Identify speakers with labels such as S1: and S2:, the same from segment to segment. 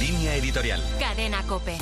S1: Línea editorial.
S2: Cadena COPE.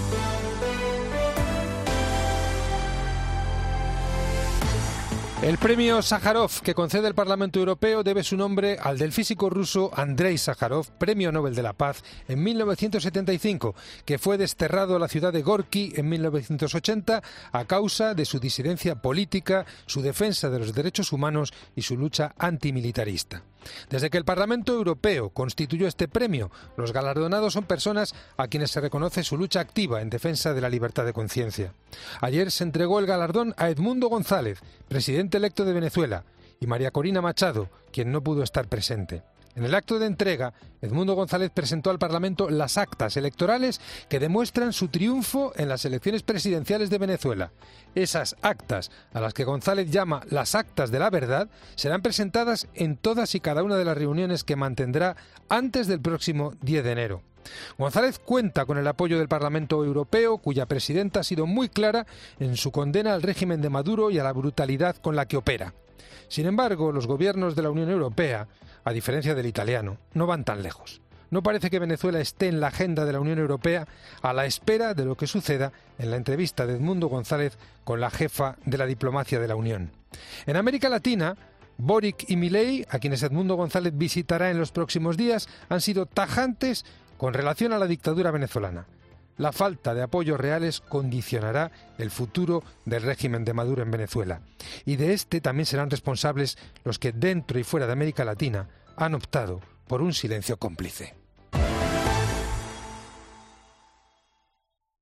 S3: El premio Sájarov que concede el Parlamento Europeo debe su nombre al del físico ruso Andrei Sájarov, Premio Nobel de la Paz en 1975, que fue desterrado a la ciudad de Gorki en 1980 a causa de su disidencia política, su defensa de los derechos humanos y su lucha antimilitarista. Desde que el Parlamento Europeo constituyó este premio, los galardonados son personas a quienes se reconoce su lucha activa en defensa de la libertad de conciencia. Ayer se entregó el galardón a Edmundo González, presidente electo de Venezuela, y María Corina Machado, quien no pudo estar presente. En el acto de entrega, Edmundo González presentó al Parlamento las actas electorales que demuestran su triunfo en las elecciones presidenciales de Venezuela. Esas actas, a las que González llama las actas de la verdad, serán presentadas en todas y cada una de las reuniones que mantendrá antes del próximo 10 de enero. González cuenta con el apoyo del Parlamento Europeo, cuya presidenta ha sido muy clara en su condena al régimen de Maduro y a la brutalidad con la que opera. Sin embargo, los gobiernos de la Unión Europea, a diferencia del italiano, no van tan lejos. No parece que Venezuela esté en la agenda de la Unión Europea a la espera de lo que suceda en la entrevista de Edmundo González con la jefa de la diplomacia de la Unión. En América Latina, Boric y Milei, a quienes Edmundo González visitará en los próximos días, han sido tajantes con relación a la dictadura venezolana. La falta de apoyos reales condicionará el futuro del régimen de Maduro en Venezuela. Y de este también serán responsables los que dentro y fuera de América Latina han optado por un silencio cómplice.